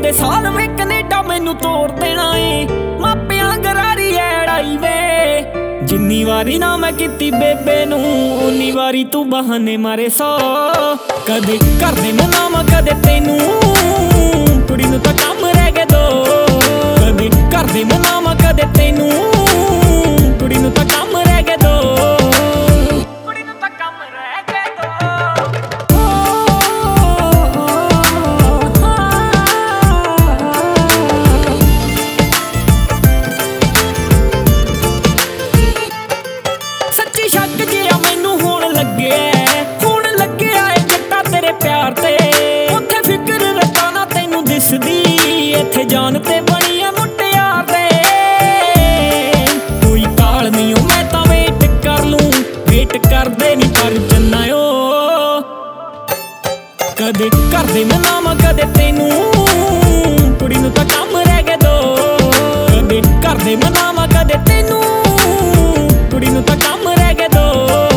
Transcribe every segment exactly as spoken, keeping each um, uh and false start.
ਆਉਂਦੇ ਸਾਲ ਵੇ ਕੈਨੇਡਾ ਮੈਨੂੰ ਤੋੜ ਦੇਣਾ ਏ। ਮਾਪਿਆਂ ਗਰਾਰੀ ਐੜਾਈ ਵੇ, ਜਿੰਨੀ ਵਾਰੀ ਨਾ ਮੈਂ ਕੀਤੀ ਬੇਬੇ ਨੂੰ ਉਨੀ ਵਾਰੀ ਤੂੰ ਬਹਾਨੇ ਮਾਰੇ ਸੌ। ਕਦੇ ਕਰਦੇ ਮਨਾਵਾਂ ਕਦੇ ਤੈਨੂੰ, ਕੁੜੀ ਨੂੰ ਤਾਂ ਕੰਮ ਰਹਿ ਗਏ ਦੋ। ਕਦੇ ਕਰਦੇ ਮਨਾਵਾਂ ਕਦੇ ਤੈਨੂੰ, ਕੁੜੀ ਨੂੰ ਤਾਂ ਕੰਮ ਰਹਿ ਗਏ ਦੋ। ਕੁੜੀ ਨੂੰ ਤਾਂ ਕੰਮ ਰਹਿ ਗਏ ਦੋ। ਸੱਚੀ ਸ਼ੱਕ ਜਿਹਾ ਮੈਨੂੰ ਹੁਣ ਲੱਗਿਆ, ਹੁਣ ਲੱਗਿਆ ਏ ਜੱਟਾ ਤੇਰੇ ਪਿਆਰ ਤੇ। ਉੱਥੇ ਫਿਕਰ ਰੱਖਾਂ ਨਾ ਤੈਨੂੰ ਦਿਸਦੀ, ਇੱਥੇ ਜਾਨ ਤੇ ਬਣੀ ਆ ਮੁਟਿਆਰ ਦੇ। ਕੋਈ ਕਾਲ ਨਹੀਂ ਓ ਮੈਂ ਤਾਂ ਵੇਟ ਕਰ ਲੂੰ, ਵੇਟ ਕਰਦੇ ਨਹੀਂ ਪਰ ਜੰਨਾਇਓ। ਕਦੇ ਕਰਦੇ ਮਨਾਵਾਂ ਕਦੇ ਤੈਨੂੰ, ਕੁੜੀ ਨੂੰ ਤਾਂ ਕੰਮ ਰਹਿ ਗਏ ਦੋ। ਕਦੇ ਕਰਦੇ ਮਨਾਵਾਂ ਕਦੇ ਤੈਨੂੰ, ਕੁੜੀ ਨੂੰ ਤਾਂ ਕੰਮ ਰਹਿ ਗਏ ਦੋ।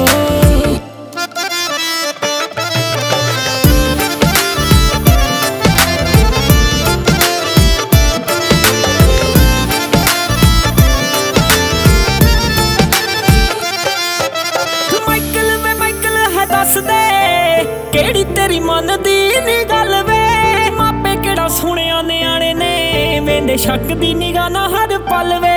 ਦੱਸ ਦੇ ਕਿਹੜੀ ਤੇਰੀ ਮਨ ਦੀ ਨੀ ਗੱਲ ਵੇ, ਮਾਪੇ ਕਿਹੜਾ ਸੁਣਿਆ ਨਿਆਣੇ ਨੇ, ਵੇਂਦੇ ਸ਼ੱਕ ਦੀ ਨਿਗਾਹ ਨਾ ਹਰ ਪਲ ਵੇ।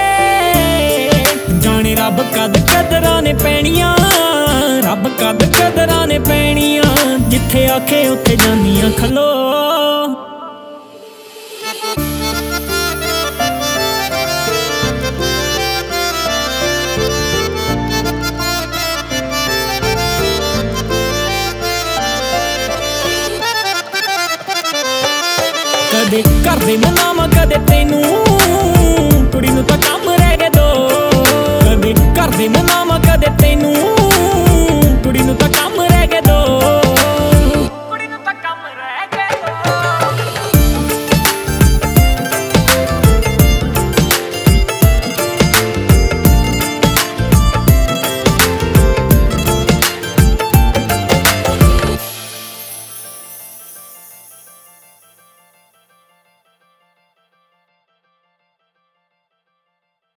ਜਾਣੇ ਰੱਬ ਕਦ ਕਦਰਾਂ ਨੇ ਪੈਣੀਆਂ, ਰੱਬ ਕਦ ਕਦਰਾਂ ਨੇ ਪੈਣੀਆਂ, ਜਿੱਥੇ ਆਖੇ ਉੱਥੇ ਜਾਂਦੀਆਂ ਖਲੋ। ਕਦੇ ਕਰਦੇ ਮਨਾਵਾਂ ਕਦੇ ਤੈਨੂੰ, ਕੁੜੀ ਨੂੰ ਤਾਂ ਕੰਮ ਰਹਿ ਗਏ ਦੋ। ਕਦੇ ਕਰਦੇ ਮਨਾਵਾਂ ਕਦੇ ਤੈਨੂੰ,